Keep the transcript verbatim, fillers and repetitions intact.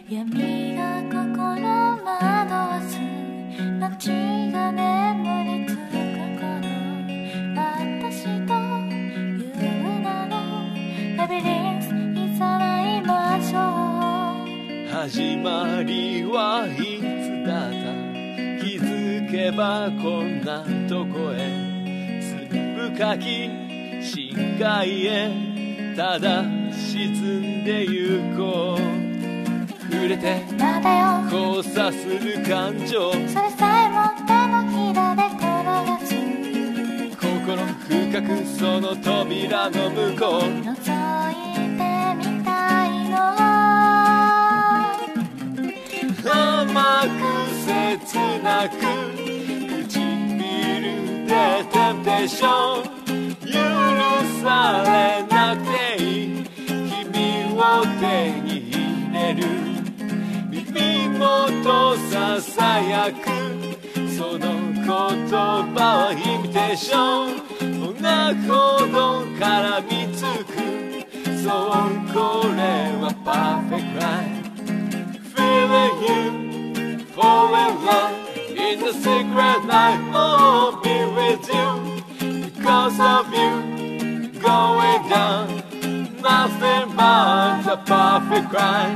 闇が心惑わす街が眠りつく頃、私という名のラビリンスいざないましょう。 始まりはいつだった、気づけばこんなとこへ、粒深き深海へただ沈んでゆこう。触れてまだよ交差する感情、 それさえも手のひらで転がす。 心深くその扉の向こう、 覗いてみたいの。 甘く切なく唇でテンテーション、許されなくていい君を手に入れる。耳元ささやくその言葉はイミテーション、音楽ほど絡みつく、そうこれはパーフェクトライフ。Feeling you, fall in love in the secret night. Oh, be with you because of you, going down, nothing but a perfect crime.